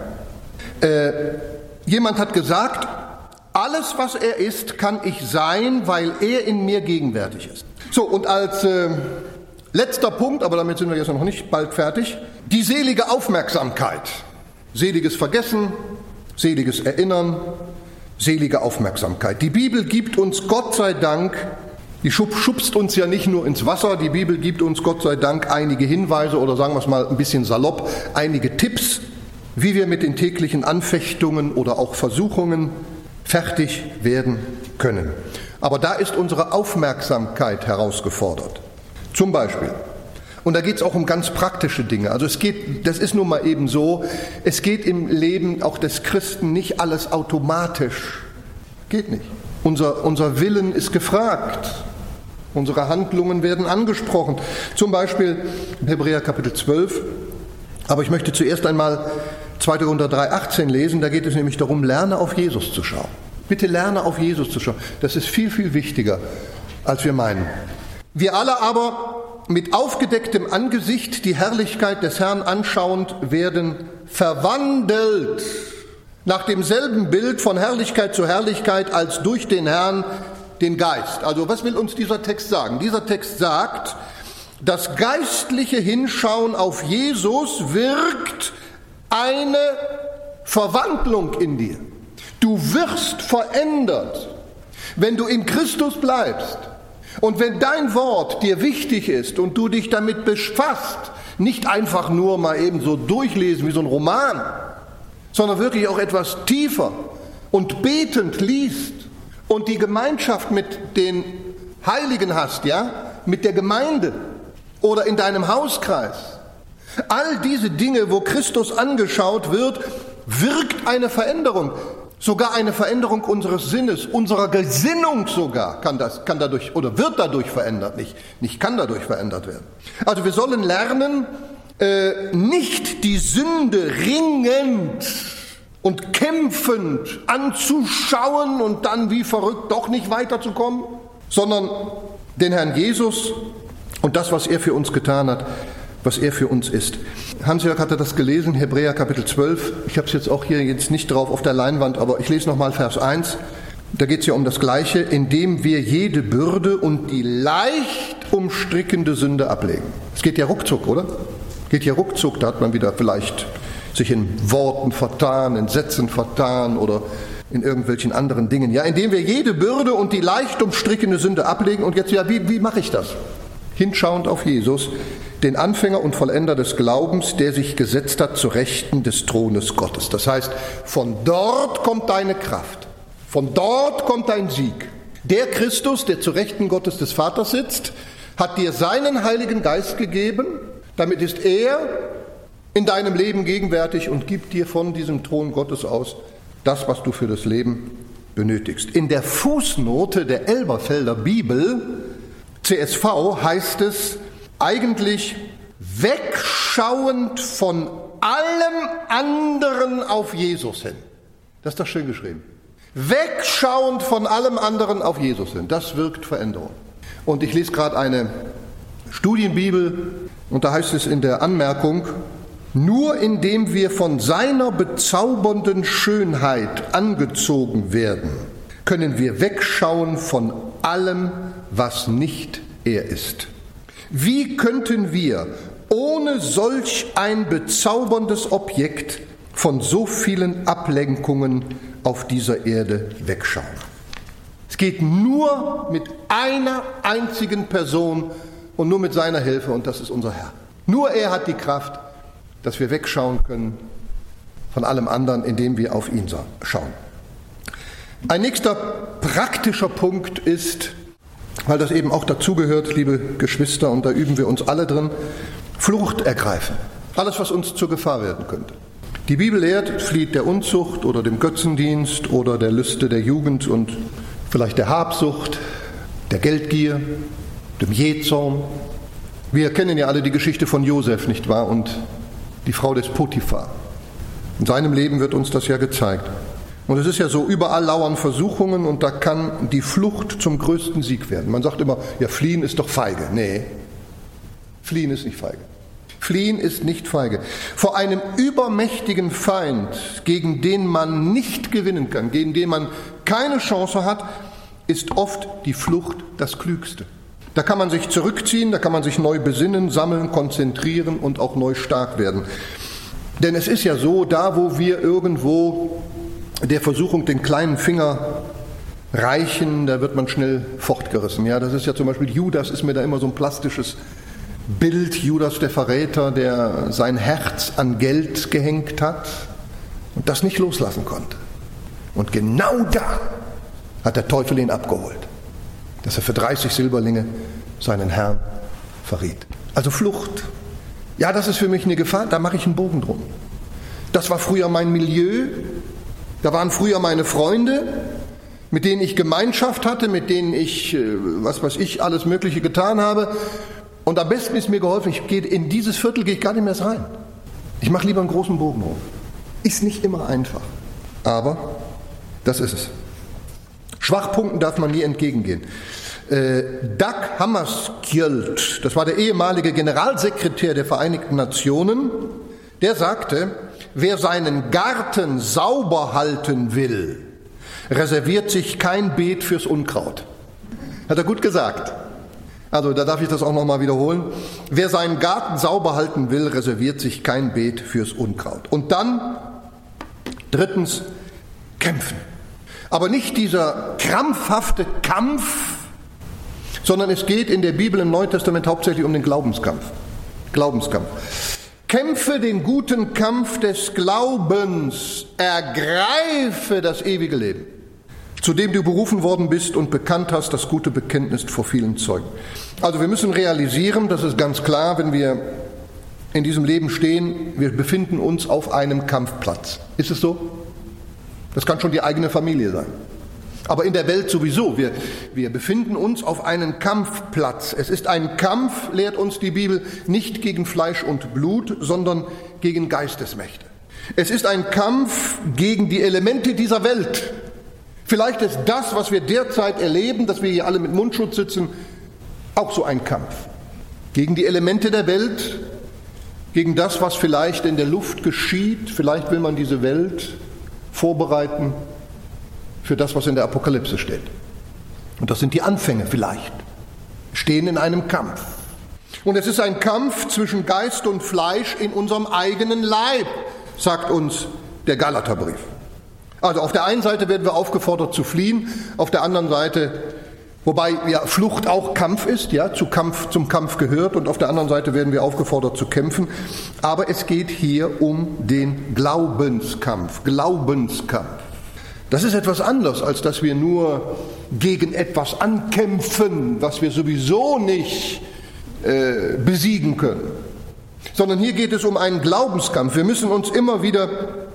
Äh, jemand hat gesagt, alles, was er ist, kann ich sein, weil er in mir gegenwärtig ist. So, und als äh, letzter Punkt, aber damit sind wir jetzt noch nicht bald fertig, die selige Aufmerksamkeit. Seliges Vergessen, seliges Erinnern, selige Aufmerksamkeit. Die Bibel gibt uns Gott sei Dank, die schubst uns ja nicht nur ins Wasser, die Bibel gibt uns Gott sei Dank einige Hinweise oder sagen wir es mal ein bisschen salopp, einige Tipps, wie wir mit den täglichen Anfechtungen oder auch Versuchungen fertig werden können. Aber da ist unsere Aufmerksamkeit herausgefordert. Zum Beispiel. Und da geht es auch um ganz praktische Dinge. Also es geht, das ist nun mal eben so, es geht im Leben auch des Christen nicht alles automatisch. Geht nicht. Unser, unser Willen ist gefragt. Unsere Handlungen werden angesprochen. Zum Beispiel in Hebräer Kapitel zwölf. Aber ich möchte zuerst einmal zweiter Korinther drei achtzehn lesen, da geht es nämlich darum, lerne auf Jesus zu schauen. Bitte lerne auf Jesus zu schauen. Das ist viel, viel wichtiger, als wir meinen. Wir alle aber mit aufgedecktem Angesicht die Herrlichkeit des Herrn anschauend werden verwandelt nach demselben Bild von Herrlichkeit zu Herrlichkeit als durch den Herrn den Geist. Also was will uns dieser Text sagen? Dieser Text sagt, das geistliche Hinschauen auf Jesus wirkt eine Verwandlung in dir. Du wirst verändert, wenn du in Christus bleibst. Und wenn dein Wort dir wichtig ist und du dich damit befasst, nicht einfach nur mal eben so durchlesen wie so ein Roman, sondern wirklich auch etwas tiefer und betend liest und die Gemeinschaft mit den Heiligen hast, ja, mit der Gemeinde oder in deinem Hauskreis. All diese Dinge, wo Christus angeschaut wird, wirkt eine Veränderung. Sogar eine Veränderung unseres Sinnes, unserer Gesinnung sogar kann das, kann dadurch oder wird dadurch verändert, nicht, nicht kann dadurch verändert werden. Also wir sollen lernen, äh, nicht die Sünde ringend und kämpfend anzuschauen und dann wie verrückt doch nicht weiterzukommen, sondern den Herrn Jesus und das, was er für uns getan hat, was er für uns ist. Hans-Jörg hatte das gelesen, Hebräer Kapitel zwölf. Ich habe es jetzt auch hier jetzt nicht drauf auf der Leinwand, aber ich lese nochmal Vers eins. Da geht es ja um das Gleiche, indem wir jede Bürde und die leicht umstrickende Sünde ablegen. Es geht ja ruckzuck, oder? Geht ja ruckzuck, da hat man wieder vielleicht sich in Worten vertan, in Sätzen vertan oder in irgendwelchen anderen Dingen. Ja, indem wir jede Bürde und die leicht umstrickende Sünde ablegen. Und jetzt, ja, wie, wie mache ich das? Hinschauend auf Jesus, den Anfänger und Vollender des Glaubens, der sich gesetzt hat zu Rechten des Thrones Gottes. Das heißt, von dort kommt deine Kraft, von dort kommt dein Sieg. Der Christus, der zu Rechten Gottes des Vaters sitzt, hat dir seinen Heiligen Geist gegeben, damit ist er in deinem Leben gegenwärtig und gibt dir von diesem Thron Gottes aus das, was du für das Leben benötigst. In der Fußnote der Elberfelder Bibel, C S V, heißt es, eigentlich wegschauend von allem anderen auf Jesus hin. Das ist doch schön geschrieben. Wegschauend von allem anderen auf Jesus hin. Das wirkt Veränderung. Und ich lese gerade eine Studienbibel und da heißt es in der Anmerkung, nur indem wir von seiner bezaubernden Schönheit angezogen werden, können wir wegschauen von allem, was nicht er ist. Wie könnten wir ohne solch ein bezauberndes Objekt von so vielen Ablenkungen auf dieser Erde wegschauen. Es geht nur mit einer einzigen Person und nur mit seiner Hilfe, und das ist unser Herr. Nur er hat die Kraft, dass wir wegschauen können von allem anderen, indem wir auf ihn schauen. Ein nächster praktischer Punkt ist, weil das eben auch dazugehört, liebe Geschwister, und da üben wir uns alle drin, Flucht ergreifen. Alles, was uns zur Gefahr werden könnte. Die Bibel lehrt, flieht der Unzucht oder dem Götzendienst oder der Lüste der Jugend und vielleicht der Habsucht, der Geldgier, dem Jähzorn. Wir kennen ja alle die Geschichte von Josef, nicht wahr? Und die Frau des Potiphar. In seinem Leben wird uns das ja gezeigt. Und es ist ja so, überall lauern Versuchungen und da kann die Flucht zum größten Sieg werden. Man sagt immer, ja, fliehen ist doch feige. Nee, fliehen ist nicht feige. Fliehen ist nicht feige. Vor einem übermächtigen Feind, gegen den man nicht gewinnen kann, gegen den man keine Chance hat, ist oft die Flucht das Klügste. Da kann man sich zurückziehen, da kann man sich neu besinnen, sammeln, konzentrieren und auch neu stark werden. Denn es ist ja so, da wo wir irgendwo der Versuchung den kleinen Finger reichen, da wird man schnell fortgerissen. Ja, das ist ja zum Beispiel Judas, ist mir da immer so ein plastisches Bild, Judas der Verräter, der sein Herz an Geld gehängt hat und das nicht loslassen konnte. Und genau da hat der Teufel ihn abgeholt, dass er für dreißig Silberlinge seinen Herrn verriet. Also Flucht. Ja, das ist für mich eine Gefahr, da mache ich einen Bogen drum. Das war früher mein Milieu, da waren früher meine Freunde, mit denen ich Gemeinschaft hatte, mit denen ich, was weiß ich, alles Mögliche getan habe. Und am besten ist mir geholfen, ich gehe in dieses Viertel gehe ich gar nicht mehr rein. Ich mache lieber einen großen Bogen rum. Ist nicht immer einfach, aber das ist es. Schwachpunkten darf man nie entgegengehen. Äh, Dag Hammarskjöld, das war der ehemalige Generalsekretär der Vereinigten Nationen, der sagte, wer seinen Garten sauber halten will, reserviert sich kein Beet fürs Unkraut. Hat er gut gesagt. Also da darf ich das auch nochmal wiederholen. Wer seinen Garten sauber halten will, reserviert sich kein Beet fürs Unkraut. Und dann, drittens, kämpfen. Aber nicht dieser krampfhafte Kampf, sondern es geht in der Bibel im Neuen Testament hauptsächlich um den Glaubenskampf. Glaubenskampf. Kämpfe den guten Kampf des Glaubens, ergreife das ewige Leben, zu dem du berufen worden bist und bekannt hast, das gute Bekenntnis vor vielen Zeugen. Also wir müssen realisieren, das ist ganz klar, wenn wir in diesem Leben stehen, wir befinden uns auf einem Kampfplatz. Ist es so? Das kann schon die eigene Familie sein. Aber in der Welt sowieso. Wir, wir befinden uns auf einem Kampfplatz. Es ist ein Kampf, lehrt uns die Bibel, nicht gegen Fleisch und Blut, sondern gegen Geistesmächte. Es ist ein Kampf gegen die Elemente dieser Welt. Vielleicht ist das, was wir derzeit erleben, dass wir hier alle mit Mundschutz sitzen, auch so ein Kampf. Gegen die Elemente der Welt, gegen das, was vielleicht in der Luft geschieht. Vielleicht will man diese Welt vorbereiten für das, was in der Apokalypse steht. Und das sind die Anfänge vielleicht. Stehen in einem Kampf. Und es ist ein Kampf zwischen Geist und Fleisch in unserem eigenen Leib, sagt uns der Galaterbrief. Also auf der einen Seite werden wir aufgefordert zu fliehen, auf der anderen Seite, wobei ja Flucht auch Kampf ist, ja, zu Kampf, zum Kampf gehört, und auf der anderen Seite werden wir aufgefordert zu kämpfen. Aber es geht hier um den Glaubenskampf, Glaubenskampf. Das ist etwas anderes, als dass wir nur gegen etwas ankämpfen, was wir sowieso nicht äh, besiegen können. Sondern hier geht es um einen Glaubenskampf. Wir müssen uns immer wieder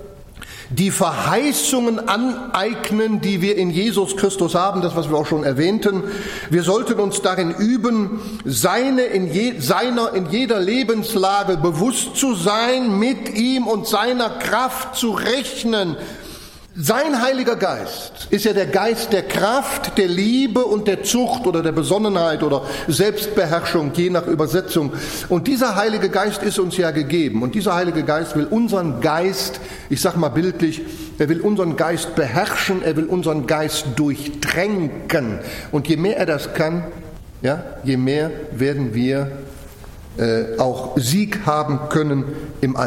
die Verheißungen aneignen, die wir in Jesus Christus haben, das, was wir auch schon erwähnten. Wir sollten uns darin üben, seine in je, seiner in jeder Lebenslage bewusst zu sein, mit ihm und seiner Kraft zu rechnen. Sein Heiliger Geist ist ja der Geist der Kraft, der Liebe und der Zucht oder der Besonnenheit oder Selbstbeherrschung, je nach Übersetzung. Und dieser Heilige Geist ist uns ja gegeben. Und dieser Heilige Geist will unseren Geist, ich sag mal bildlich, er will unseren Geist beherrschen, er will unseren Geist durchtränken. Und je mehr er das kann, ja, je mehr werden wir äh, auch Sieg haben können im Alltag.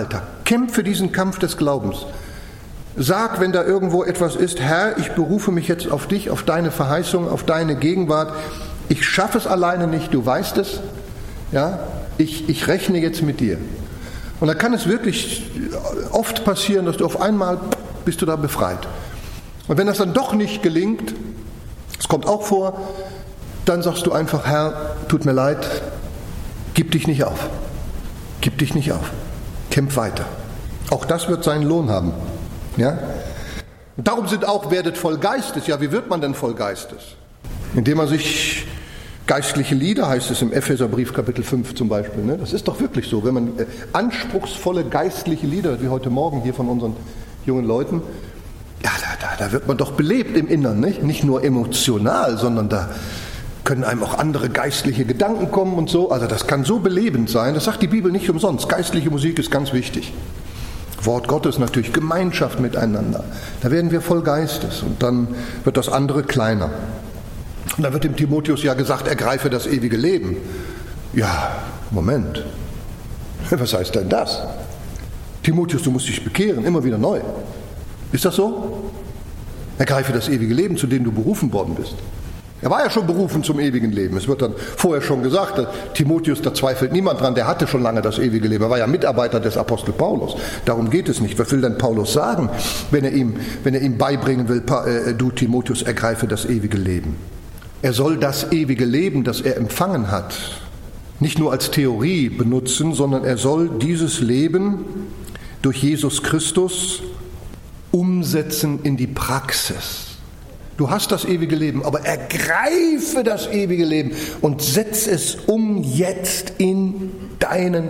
Kämpfe diesen Kampf des Glaubens. Sag, wenn da irgendwo etwas ist, Herr, ich berufe mich jetzt auf dich, auf deine Verheißung, auf deine Gegenwart. Ich schaffe es alleine nicht, du weißt es. Ja, ich, ich rechne jetzt mit dir. Und dann kann es wirklich oft passieren, dass du auf einmal bist du da befreit. Und wenn das dann doch nicht gelingt, es kommt auch vor, dann sagst du einfach, Herr, tut mir leid, gib dich nicht auf. Gib dich nicht auf. Kämpf weiter. Auch das wird seinen Lohn haben. Ja? Und darum sind auch, werdet voll Geistes. Ja, wie wird man denn voll Geistes? Indem man sich geistliche Lieder, heißt es im Epheserbrief Kapitel fünf zum Beispiel. Ne? Das ist doch wirklich so. Wenn man äh, anspruchsvolle geistliche Lieder, wie heute Morgen hier von unseren jungen Leuten, ja, da, da, da wird man doch belebt im Innern. Nicht? Nicht nur emotional, sondern da können einem auch andere geistliche Gedanken kommen und so. Also das kann so belebend sein. Das sagt die Bibel nicht umsonst. Geistliche Musik ist ganz wichtig. Wort Gottes natürlich, Gemeinschaft miteinander. Da werden wir voll Geistes und dann wird das andere kleiner. Und dann wird dem Timotheus ja gesagt, ergreife das ewige Leben. Ja, Moment. Was heißt denn das? Timotheus, du musst dich bekehren, immer wieder neu. Ist das so? Ergreife das ewige Leben, zu dem du berufen worden bist. Er war ja schon berufen zum ewigen Leben. Es wird dann vorher schon gesagt, Timotheus, da zweifelt niemand dran, der hatte schon lange das ewige Leben. Er war ja Mitarbeiter des Apostel Paulus. Darum geht es nicht. Was will denn Paulus sagen, wenn er ihm, wenn er ihm beibringen will, du Timotheus, ergreife das ewige Leben? Er soll das ewige Leben, das er empfangen hat, nicht nur als Theorie benutzen, sondern er soll dieses Leben durch Jesus Christus umsetzen in die Praxis. Du hast das ewige Leben, aber ergreife das ewige Leben und setz es um jetzt in deinen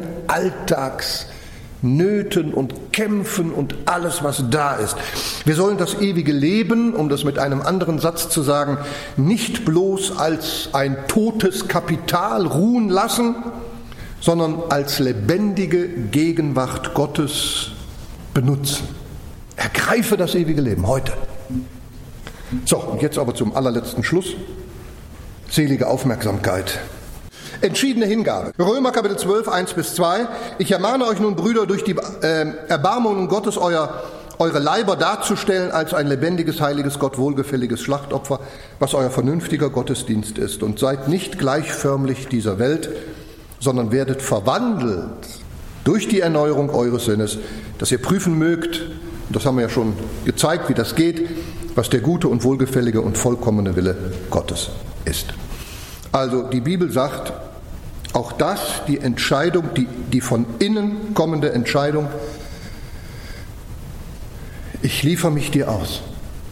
Alltagsnöten und Kämpfen und alles, was da ist. Wir sollen das ewige Leben, um das mit einem anderen Satz zu sagen, nicht bloß als ein totes Kapital ruhen lassen, sondern als lebendige Gegenwart Gottes benutzen. Ergreife das ewige Leben heute. So, und jetzt aber zum allerletzten Schluss. Selige Aufmerksamkeit. Entschiedene Hingabe. Römer Kapitel zwölf, eins bis zwei. Ich ermahne euch nun, Brüder, durch die äh, Erbarmungen Gottes euer, eure Leiber darzustellen als ein lebendiges, heiliges, Gott wohlgefälliges Schlachtopfer, was euer vernünftiger Gottesdienst ist. Und seid nicht gleichförmlich dieser Welt, sondern werdet verwandelt durch die Erneuerung eures Sinnes, dass ihr prüfen mögt, und das haben wir ja schon gezeigt, wie das geht, was der gute und wohlgefällige und vollkommene Wille Gottes ist. Also die Bibel sagt, auch das, die Entscheidung, die, die von innen kommende Entscheidung, ich liefere mich dir aus.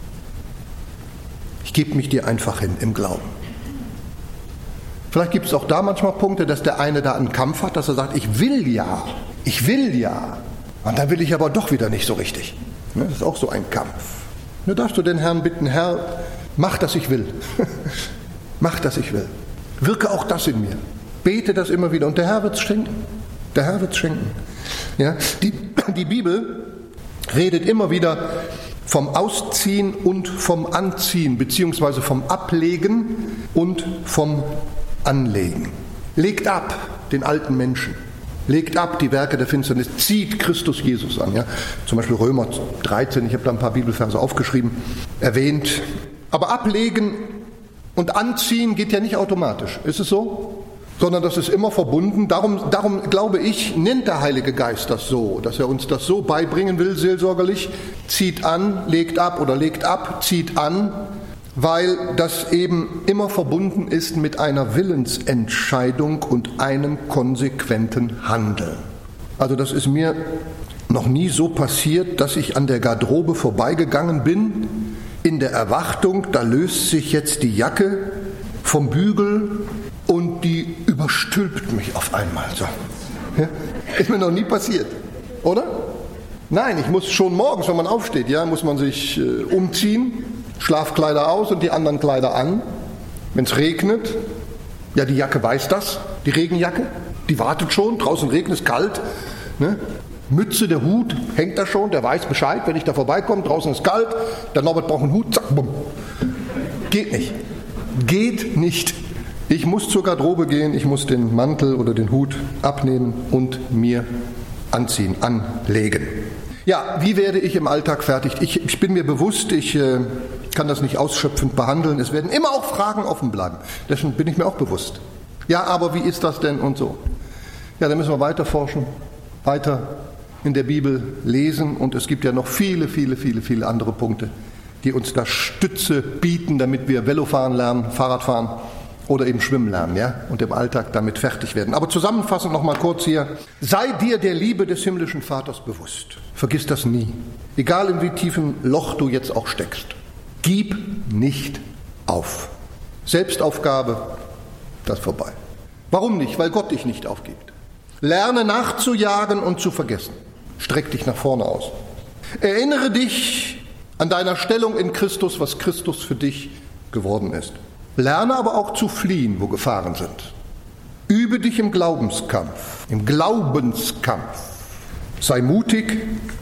Ich gebe mich dir einfach hin im Glauben. Vielleicht gibt es auch da manchmal Punkte, dass der eine da einen Kampf hat, dass er sagt, ich will ja, ich will ja, und dann will ich aber doch wieder nicht so richtig. Das ist auch so ein Kampf. Nur darfst du den Herrn bitten, Herr, mach, dass ich will. Mach, dass ich will. Wirke auch das in mir. Bete das immer wieder und der Herr wird es schenken. Der Herr wird es schenken. Ja, die, die Bibel redet immer wieder vom Ausziehen und vom Anziehen, beziehungsweise vom Ablegen und vom Anlegen. Legt ab den alten Menschen. Legt ab die Werke der Finsternis, zieht Christus Jesus an. Ja? Zum Beispiel Römer dreizehn, ich habe da ein paar Bibelverse aufgeschrieben, erwähnt. Aber ablegen und anziehen geht ja nicht automatisch. Ist es so? Sondern das ist immer verbunden. Darum, darum glaube ich, nennt der Heilige Geist das so, dass er uns das so beibringen will, seelsorgerlich. Zieht an, legt ab oder legt ab, zieht an, weil das eben immer verbunden ist mit einer Willensentscheidung und einem konsequenten Handeln. Also das ist mir noch nie so passiert, dass ich an der Garderobe vorbeigegangen bin, in der Erwartung, da löst sich jetzt die Jacke vom Bügel und die überstülpt mich auf einmal. So. Ja? Ist mir noch nie passiert, oder? Nein, ich muss schon morgens, wenn man aufsteht, ja, muss man sich äh, umziehen, Schlafkleider aus und die anderen Kleider an. Wenn es regnet, ja, die Jacke weiß das, die Regenjacke, die wartet schon, draußen regnet es kalt. Ne? Mütze, der Hut, hängt da schon, der weiß Bescheid, wenn ich da vorbeikomme, draußen ist kalt, der Norbert braucht einen Hut, zack, bumm. Geht nicht. Geht nicht. Ich muss zur Garderobe gehen, ich muss den Mantel oder den Hut abnehmen und mir anziehen, anlegen. Ja, wie werde ich im Alltag fertig? Ich, ich bin mir bewusst, ich äh, kann das nicht ausschöpfend behandeln. Es werden immer auch Fragen offen bleiben. Dessen bin ich mir auch bewusst. Ja, aber wie ist das denn und so? Ja, da müssen wir weiter forschen, weiter in der Bibel lesen. Und es gibt ja noch viele, viele, viele, viele andere Punkte, die uns da Stütze bieten, damit wir Velofahren lernen, Fahrrad fahren oder eben schwimmen lernen, ja, und im Alltag damit fertig werden. Aber zusammenfassend noch mal kurz hier: Sei dir der Liebe des himmlischen Vaters bewusst. Vergiss das nie. Egal in wie tiefem Loch du jetzt auch steckst. Gib nicht auf. Selbstaufgabe, das ist vorbei. Warum nicht? Weil Gott dich nicht aufgibt. Lerne nachzujagen und zu vergessen. Streck dich nach vorne aus. Erinnere dich an deiner Stellung in Christus, was Christus für dich geworden ist. Lerne aber auch zu fliehen, wo Gefahren sind. Übe dich im Glaubenskampf, im Glaubenskampf. Sei mutig,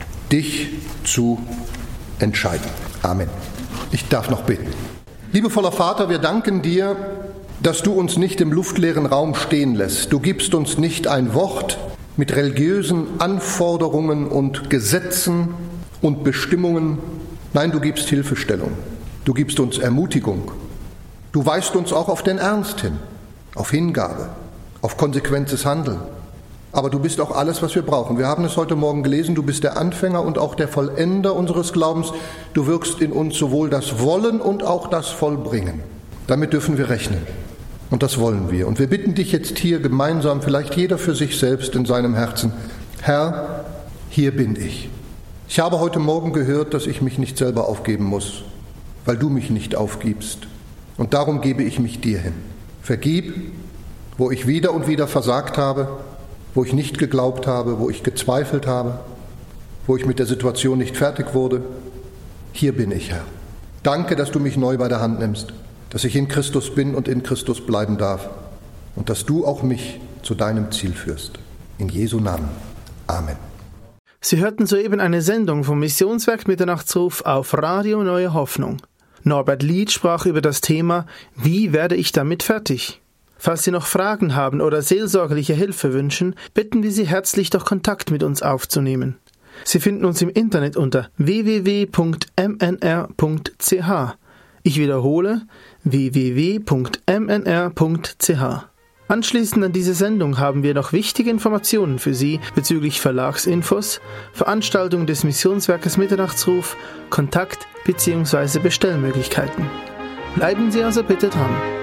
dich zu entscheiden. Amen. Ich darf noch beten. Liebevoller Vater, wir danken dir, dass du uns nicht im luftleeren Raum stehen lässt. Du gibst uns nicht ein Wort mit religiösen Anforderungen und Gesetzen und Bestimmungen. Nein, du gibst Hilfestellung. Du gibst uns Ermutigung. Du weist uns auch auf den Ernst hin, auf Hingabe, auf konsequentes Handeln. Aber du bist auch alles, was wir brauchen. Wir haben es heute Morgen gelesen, du bist der Anfänger und auch der Vollender unseres Glaubens. Du wirkst in uns sowohl das Wollen und auch das Vollbringen. Damit dürfen wir rechnen. Und das wollen wir. Und wir bitten dich jetzt hier gemeinsam, vielleicht jeder für sich selbst in seinem Herzen: Herr, hier bin ich. Ich habe heute Morgen gehört, dass ich mich nicht selber aufgeben muss, weil du mich nicht aufgibst. Und darum gebe ich mich dir hin. Vergib, wo ich wieder und wieder versagt habe, wo ich nicht geglaubt habe, wo ich gezweifelt habe, wo ich mit der Situation nicht fertig wurde. Hier bin ich, Herr. Danke, dass du mich neu bei der Hand nimmst, dass ich in Christus bin und in Christus bleiben darf und dass du auch mich zu deinem Ziel führst. In Jesu Namen. Amen. Sie hörten soeben eine Sendung vom Missionswerk Mitternachtsruf auf Radio Neue Hoffnung. Norbert Lied sprach über das Thema »Wie werde ich damit fertig?« Falls Sie noch Fragen haben oder seelsorgerliche Hilfe wünschen, bitten wir Sie herzlich, doch Kontakt mit uns aufzunehmen. Sie finden uns im Internet unter w w w punkt m n r punkt c h. Ich wiederhole w w w punkt m n r punkt c h. Anschließend an diese Sendung haben wir noch wichtige Informationen für Sie bezüglich Verlagsinfos, Veranstaltungen des Missionswerkes Mitternachtsruf, Kontakt- bzw. Bestellmöglichkeiten. Bleiben Sie also bitte dran.